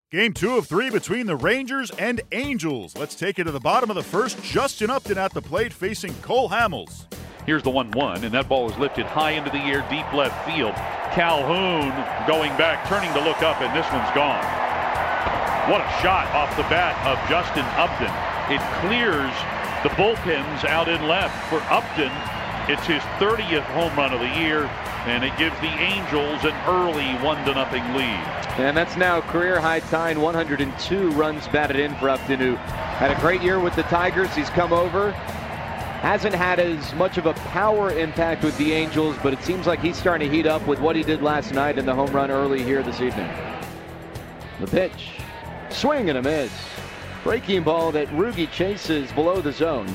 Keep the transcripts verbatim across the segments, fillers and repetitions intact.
Game two of three between the Rangers and Angels. Let's take it to the bottom of the first. Justin Upton at the plate facing Cole Hamels. Here's the one one, and that ball is lifted high into the air, deep left field. Calhoun going back, turning to look up, and this one's gone. What a shot off the bat of Justin Upton. It clears the bullpens out in left for Upton. It's his thirtieth home run of the year, and it gives the Angels an early one to nothing lead. And that's now career high tying one hundred two runs batted in for Upton, who had a great year with the Tigers. He's come over, hasn't had as much of a power impact with the Angels, but it seems like he's starting to heat up with what he did last night in the home run early here this evening. The pitch, swing and a miss. Breaking ball that Rugi chases below the zone.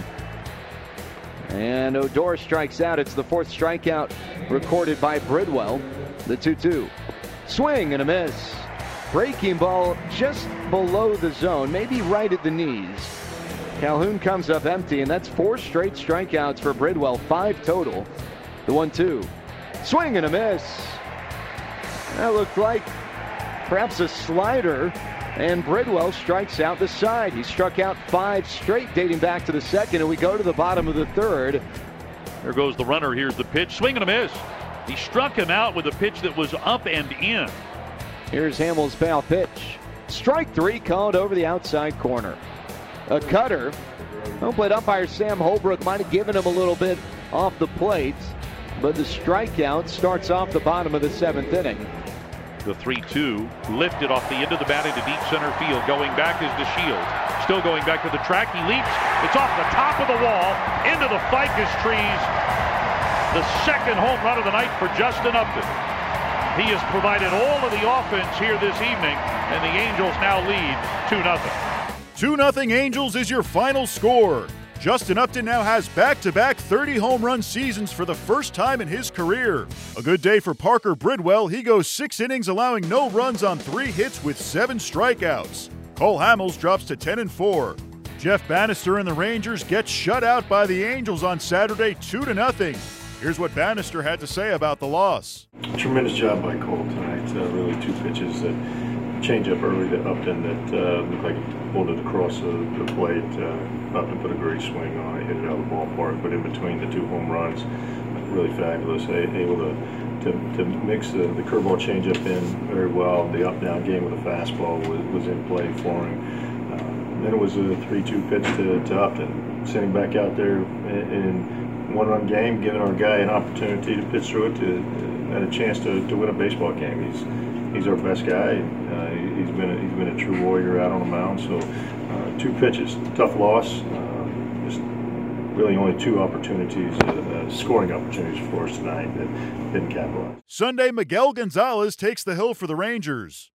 And Odor strikes out. It's the fourth strikeout recorded by Bridwell. The two two. Swing and a miss. Breaking ball just below the zone, maybe right at the knees. Calhoun comes up empty, and that's four straight strikeouts for Bridwell, five total. The one two. Swing and a miss. That looked like perhaps a slider, and Bridwell strikes out the side. He struck out five straight dating back to the second, and we go to the bottom of the third. There goes the runner. Here's the pitch. Swing and a miss. He struck him out with a pitch that was up and in. Here's Hamels' foul pitch. Strike three called over the outside corner. A cutter. Home plate umpire Sam Holbrook might have given him a little bit off the plate, but the strikeout starts off the bottom of the seventh inning. The three two lifted off the end of the bat into deep center field. Going back is DeShields. Still going back to the track. He leaps. It's off the top of the wall into the ficus trees. The second home run of the night for Justin Upton. He has provided all of the offense here this evening, and the Angels now lead two nothing. two nothing Angels is your final score. Justin Upton now has back-to-back thirty home run seasons for the first time in his career. A good day for Parker Bridwell. He goes six innings, allowing no runs on three hits with seven strikeouts. Cole Hamels drops to ten and four. Jeff Bannister and the Rangers get shut out by the Angels on Saturday two to nothing. Here's what Bannister had to say about the loss. Tremendous job by Cole tonight. Uh, really two pitches that change up early to Upton that uh, looked like he pulled it across the, the plate. Uh, Upton put a great swing on it, hit it out of the ballpark, but in between the two home runs, really fabulous. A, able to, to to mix the, the curveball changeup in very well. The up-down game with a fastball was, was in play for him. Uh, then it was a three two pitch to, to Upton, sending back out there in, in one-run game, giving our guy an opportunity to pitch through it, to and a chance to, to win a baseball game. He's he's our best guy. Uh, he's been a, he's been a true warrior out on the mound. So uh, two pitches, tough loss. Uh, just really only two opportunities, uh, uh, scoring opportunities for us tonight that didn't capitalize. Sunday, Miguel Gonzalez takes the hill for the Rangers.